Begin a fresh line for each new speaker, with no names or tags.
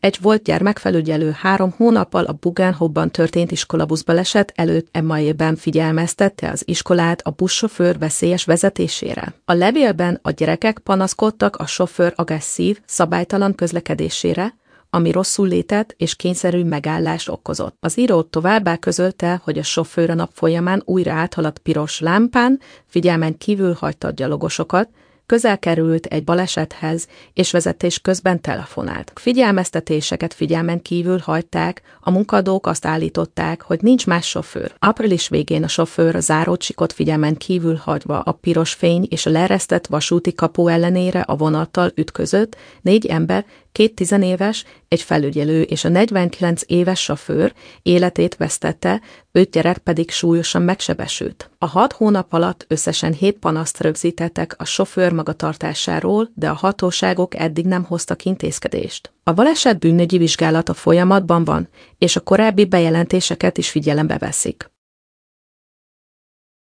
Egy volt gyermekfelügyelő 3 hónappal a Bugenhobban történt iskolabuszbaleset előtt e-mailben figyelmeztette az iskolát a buszsofőr veszélyes vezetésére. A levélben a gyerekek panaszkodtak a sofőr agresszív, szabálytalan közlekedésére, ami rosszul létet és kényszerű megállást okozott. Az író továbbá közölte, hogy a sofőr a nap folyamán újra áthaladt piros lámpán, figyelmen kívül hagyta a gyalogosokat, közel került egy balesethez, és vezetés közben telefonált. Figyelmeztetéseket figyelmen kívül hagyták, a munkadók azt állították, hogy nincs más sofőr. Április végén a sofőr a zárócsikot figyelmen kívül hagyva a piros fény és a leeresztett vasúti kapu ellenére a vonattal ütközött, 4 ember, 2 tizenéves, egy felügyelő és a 49 éves sofőr életét vesztette, 5 gyerek pedig súlyosan megsebesült. A 6 hónap alatt összesen 7 panaszt rögzítettek a sofőr magatartásáról, de a hatóságok eddig nem hoztak intézkedést. A baleset bűnügyi vizsgálata folyamatban van, és a korábbi bejelentéseket is figyelembe veszik.